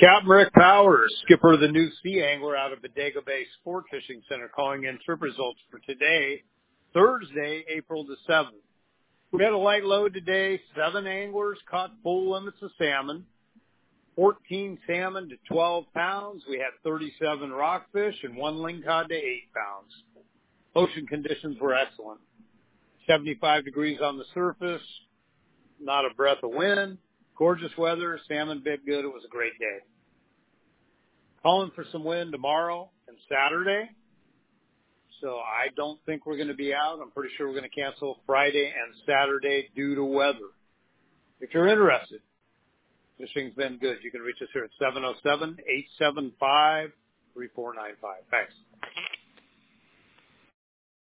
Captain Rick Powers, skipper of the New Sea Angler out of Bodega Bay Sport Fishing Center, calling in trip results for today, Thursday, April the 7th. We had a light load today. 7 anglers caught full limits of salmon, 14 salmon to 12 pounds. We had 37 rockfish and 1 lingcod to 8 pounds. Ocean conditions were excellent. 75 degrees on the surface, not a breath of wind. Gorgeous weather. Salmon bit good. It was a great day. Calling for some wind tomorrow and Saturday. So I don't think we're going to be out. I'm pretty sure we're going to cancel Friday and Saturday due to weather. If you're interested, fishing's been good. You can reach us here at 707-875-3495. Thanks.